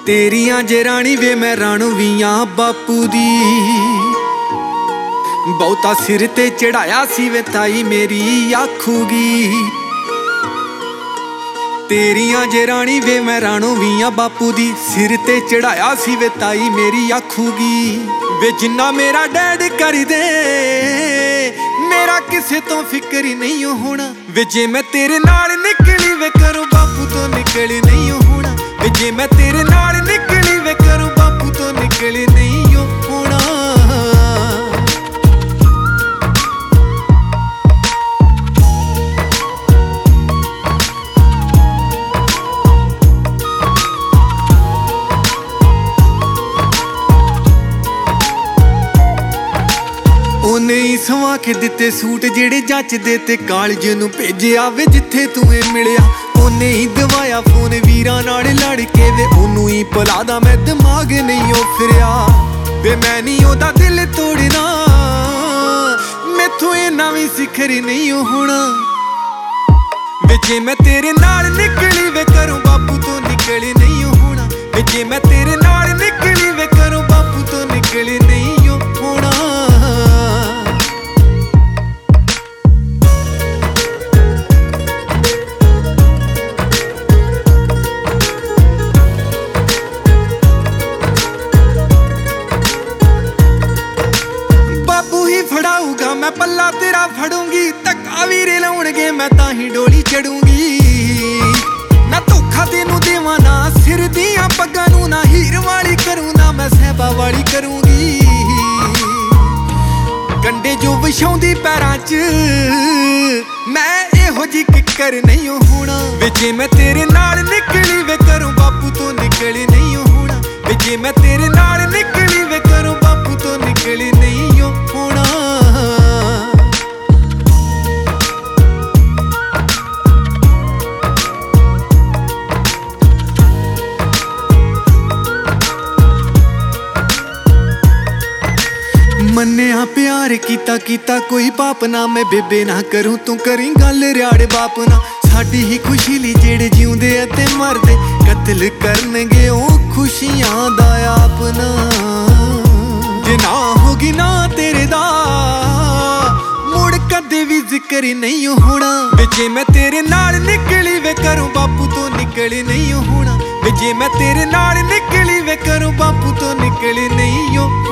तेरियां जे राणी वे मैं राणू भी आ बापू दी। बहुता सिर ते चढ़ाया सी वे ताई मेरी आखूगी। तेरियां जे राणी वे मैं राणू भी आ बापू दी। सिर ते चढ़ाया सी वे ताई मेरी आखूगी। वे जिन्ना मेरा डैड कर दे मेरा किसे तो फिक्र ही नहीं होना। वे जे मैं तेरे नाल निकली वे करो बापू तो निकली नहीं होना। वे जे मैं तेरे नाल निकली वे करो बापू तो निकली नहीं होना। ਉਹਨੇ ਹੀ ਸਵਾ ਕੇ ਦਿੱਤੇ ਸੂਟ ਜਿਹੜੇ ਜੱਚਦੇ ਤੇ ਕਾਲਜ ਨੂੰ ਭੇਜਿਆ ਵੇ ਜਿੱਥੇ ਤੂੰ ਏ ਮਿਲਿਆ। ਉਹਨੇ ਹੀ ਦਵਾਇਆ ਫੋਨ ਵੀਰਾਂ ਨਾਲ ਲੜ ਕੇ ਵੇ ਉਹਨੂੰ ਹੀ ਭੁਲਾਦਾ ਮੈਂ ਦਿਮਾਗ ਨਹੀਂ ਉਹ ਫਿਰਿਆ। ਵੇ ਮੈਂ ਨਹੀਂ ਉਹਦਾ ਦਿਲ ਤੋੜਨਾ ਮੈਥੋਂ ਇੰਨਾ ਵੀ ਸਿਖਰ ਨਹੀਂ ਹੋਣਾ। ਵੇ ਜੇ ਮੈਂ ਤੇਰੇ ਨਾਲ ਨਿਕਲੀ ਵੇ ਕਰੂੰ ਬਾਪੂ ਤੋਂ ਨਿਕਲੀ ਨਹੀਂ ਹੋਣਾ। ਵੇ ਜੇ ਮੈਂ ਤੇਰੇ ਨਾਲ ਨਿਕਲੀ ਵੇ ਕਰੂੰ ਬਾਪੂ ਤੋਂ ਨਿਕਲੀ ਨਹੀਂ ਹੋਣਾ। ਫੜਾਊਗਾ ਮੈਂ ਪੱਲਾ ਤੇਰਾ ਫੜੂੰਗੀ। ਧੱਕਾ ਵੀਰੇ ਲਾਉਣਗੇ ਮੈਂ ਤਾਂ ਹੀ ਡੋਲੀ ਚੜੂੰਗੀ। ਨਾ ਧੋਖਾ ਤੈਨੂੰ ਦੇਵਾਂ ਨਾ ਸਿਰ ਦੀਆਂ ਪੱਗਾਂ ਨੂੰ ਨਾ ਹੀਰ ਵਾਲੀ ਕਰੂੰ ਨਾ ਮੈਂ ਸਹਿਬਾ ਵਾਲੀ ਕਰੂੰਗੀ। ਕੰਡੇ ਜੋ ਵਿਛਾਉਂਦੀ ਪੈਰਾਂ 'ਚ ਮੈਂ ਇਹੋ ਜੀ ਕਿੱਕਰ ਨਹੀਂ ਹੋਣਾ। ਵੇ ਜੇ ਮੈਂ ਤੇਰੇ ਨਾਲ ਨਿਕਲੀ ਵੇ ਕਰੂੰ ਬਾਪੂ ਤੋਂ ਨਿਕਲੀ ਨਹੀਂ ਹੋਣਾ। ਵੇ ਜੇ ਮੈਂ ਤੇਰੇ ਨਾਲ ਨਿਕਲੀ ਵੇ ਕਰੂੰ ਬਾਪੂ ਤੋਂ ਨਿਕਲੀ ਨਹੀਂ ਹੋਣਾ। ਮੰਨਿਆ ਪਿਆਰ ਕੀਤਾ ਕੀਤਾ ਕੋਈ ਪਾਪ ਨਾ ਮੈਂ ਬੇਬੇ ਨਾ ਕਰੂੰ ਤੂੰ ਕਰੀ ਗੱਲ ਰਿਆੜ ਬਾਪ ਨਾ। ਸਾਡੀ ਹੀ ਖੁਸ਼ੀ ਲਈ ਜਿਹੜੇ ਜਿਉਂਦੇ ਅਤੇ ਮਰਦੇ ਕਤਲ ਕਰਨਗੇ ਉਹ ਖੁਸ਼ੀਆਂ ਦਾ ਆਪਣਾ। ਜੇ ਨਾ ਹੋਗੀ ਨਾ ਤੇਰੇ ਦਾ ਮੁੜ ਕਦੇ ਵੀ ਜ਼ਿਕਰ ਨਹੀਂ ਹੋਣਾ। ਵੇ ਜੇ ਮੈਂ ਤੇਰੇ ਨਾਲ ਨਿਕਲੀ ਵੇ ਕਰੂੰ ਬਾਪੂ ਤੋਂ ਨਿਕਲੀ ਨਹੀਂ ਹੋਣਾ। ਵੇ ਜੇ ਮੈਂ ਤੇਰੇ ਨਾਲ ਨਿਕਲੀ ਵੇ ਕਰੂੰ ਬਾਪੂ ਤੋਂ ਨਿਕਲੀ ਨਹੀਂ